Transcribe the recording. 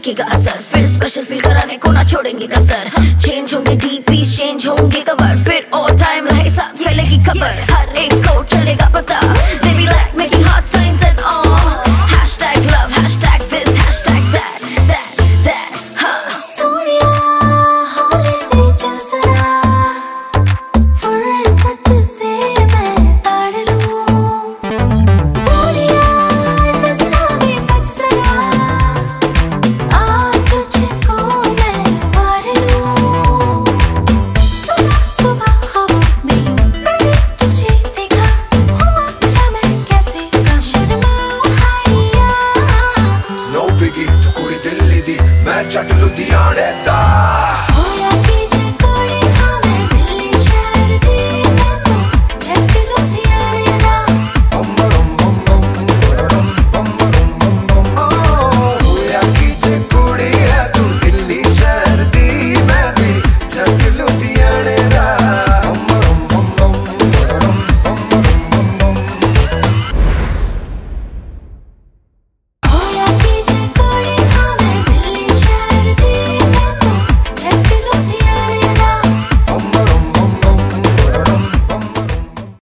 दिखेगा असर, फिर स्पेशल फील कराने को ना छोड़ेंगे कसर। चेंज होंगे डीपी, चेंज होंगे कवर, फिर और टाइम रहे साथ फैलेगी खबर। हर एक को चलेगा पता, they be like making heart signs and all, hashtag love, hashtag this, hashtag that, huh. Sonia होले से चल सरा, फुर्सत से मैं ताड़ लूं, बोलिया नजरों में बज सरा, आ तुझको मैं वार लूं। सुबह सुबह ख्वाबों में मैंने तुझे देखा, हुआ क्या मैं कैसे का शर्माऊं हाया। No biggie, तू कुड़ी दिल्ली दी, मैं जट लुधियाने दा।